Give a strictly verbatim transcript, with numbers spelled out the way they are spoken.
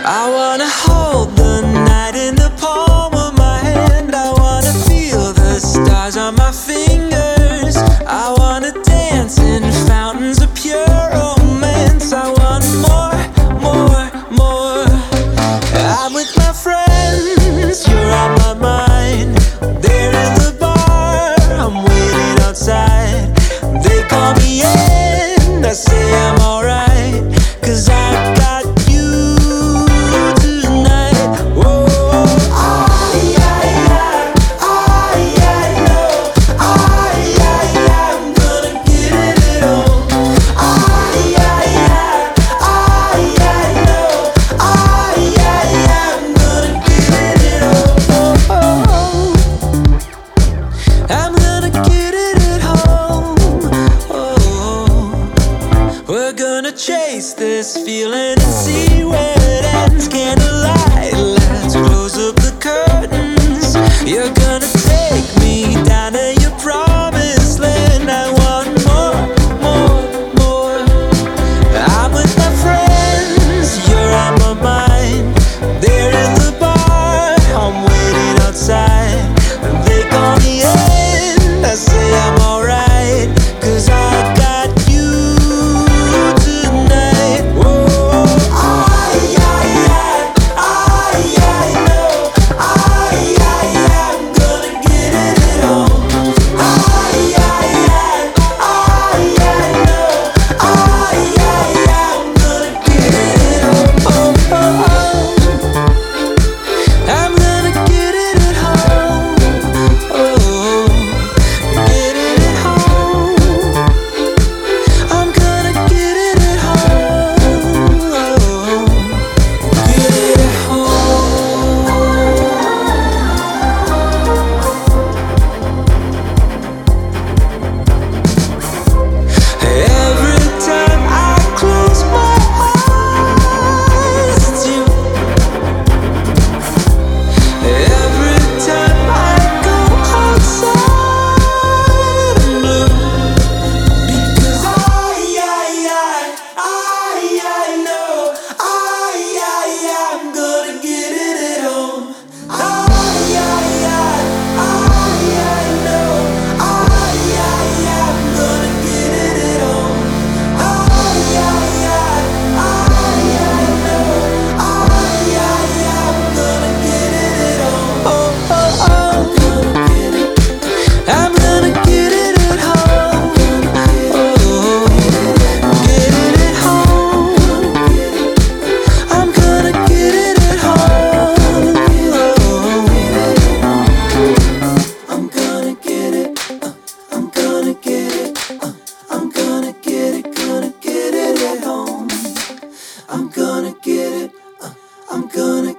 I wanna hold the night in the palm of my hand. I wanna feel the stars on my fingers. I wanna dance in fountains of pure romance. I want more, more, more. I'm with my friends, you're on my mind. They're in the bar, I'm waiting outside. They call me in, I say I'm alright, 'cause I got you tonight. Whoa, I, I, I, I, I know, I, I, I'm gonna get it on. I, I, I, I, I know, I, I, I'm gonna get it on. I'm gonna get it at home. Oh, we're gonna chase this feeling and see where it ends. Candlelight, let's close up the curtains. You're gonna take me down to your promised land. I want more, more, more. I'm with my friends, you're on my mind. They're in the bar, I'm waiting outside. They call me in, I say I'm alright, 'cause I got you tonight. Whoa, I, I, I, I, I know, I, I, I'm gonna get it at home. I, I, I, I, I know, I, I, I'm gonna get it at home. Oh, oh, oh. I'm gonna get it at home. Oh, get it at home. I'm gonna get it at home. Oh, get it at home. Every time I close my eyes, it's you. Every time I go outside, I'm blue. Because I, I, I, I know, I, I, I'm gonna get it at home. I, I, I, I, I know, I, I, I'm gonna get it at home. I, I, I, I, I know, I, I, I'm gonna get it at home. Oh, oh, oh. I'm gonna get it at home. Oh, get it at home. I'm gonna get it at home. Oh, I'm gonna get it. uh, I'm gonna get it. uh, I'm gonna get it, gonna get it at home. I'm gonna get it. uh, I'm gonna